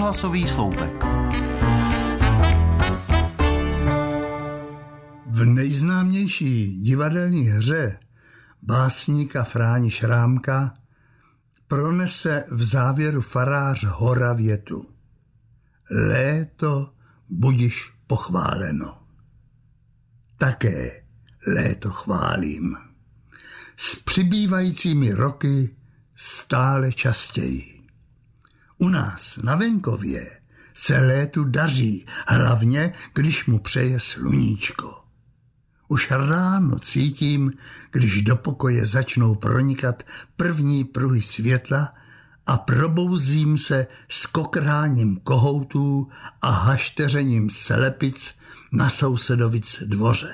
Rozhlasový sloupek. V nejznámější divadelní hře básníka Fráni Šrámka pronese v závěru farář Hora větu: léto budiš pochváleno. Také léto chválím. S přibývajícími roky stále častěji. U nás na venkově se létu daří, hlavně když mu přeje sluníčko. Už ráno cítím, když do pokoje začnou pronikat první pruhy světla a probouzím se s kokráním kohoutů a hašteřením slepic na sousedovic dvoře.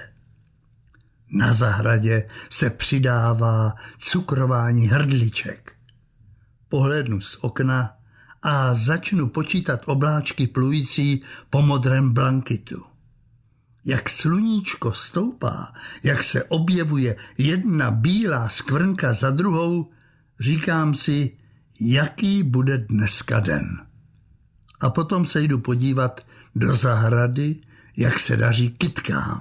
Na zahradě se přidává cukrování hrdliček. Pohlédnu z okna a začnu počítat obláčky plující po modrém blankitu. Jak sluníčko stoupá, jak se objevuje jedna bílá skvrnka za druhou, říkám si, jaký bude dneska den. A potom se jdu podívat do zahrady, jak se daří kytkám.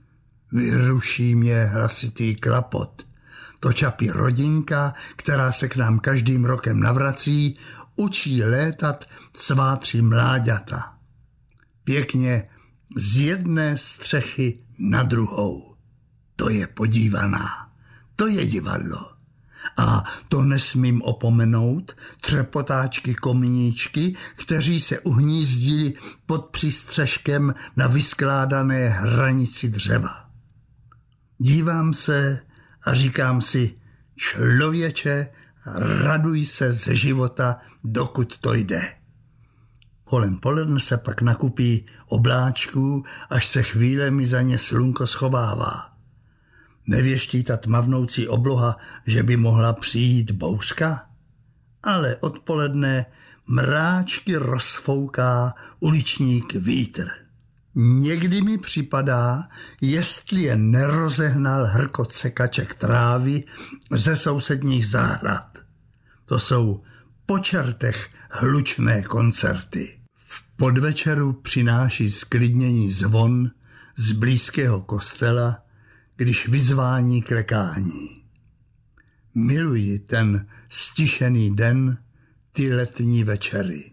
Vyruší mě hlasitý klapot. To čapí rodinka, která se k nám každým rokem navrací, učí létat svá 3 mláďata. Pěkně z jedné střechy na druhou. To je podívaná, to je divadlo. A to nesmím opomenout třepotáčky komíníčky, kteří se uhnízdili pod přístřeškem na vyskládané hranici dřeva. Dívám se a říkám si, člověče, raduj se ze života, dokud to jde. Kolem poledne se pak nakupí obláčků, až se chvílemi za ně slunko schovává. Nevěští ta tmavnoucí obloha, že by mohla přijít bouřka? Ale odpoledne mráčky rozfouká uličník vítr. Někdy mi připadá, jestli je nerozehnal hrkot sekaček trávy ze sousedních zahrad. To jsou po čertech hlučné koncerty. V podvečeru přináší sklidnění zvon z blízkého kostela, když vyzvání klekání. Miluji ten stišený den, ty letní večery.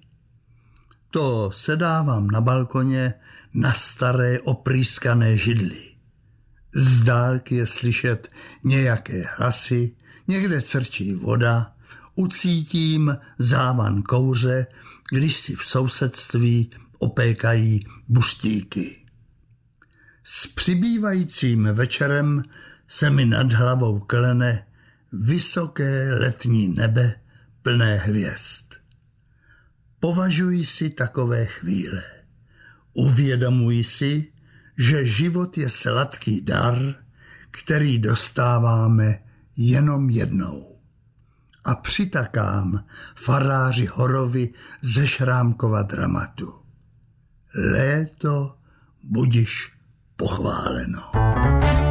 To sedávám na balkoně na staré oprýskané židli. Z dálky je slyšet nějaké hlasy, někde crčí voda, ucítím závan kouře, když si v sousedství opékají buštíky. S přibývajícím večerem se mi nad hlavou klene vysoké letní nebe plné hvězd. Považuji si takové chvíle. Uvědomuji si, že život je sladký dar, který dostáváme jenom jednou. A přitakám faráři Horovi ze Šrámkova dramatu. Léto budiš pochváleno.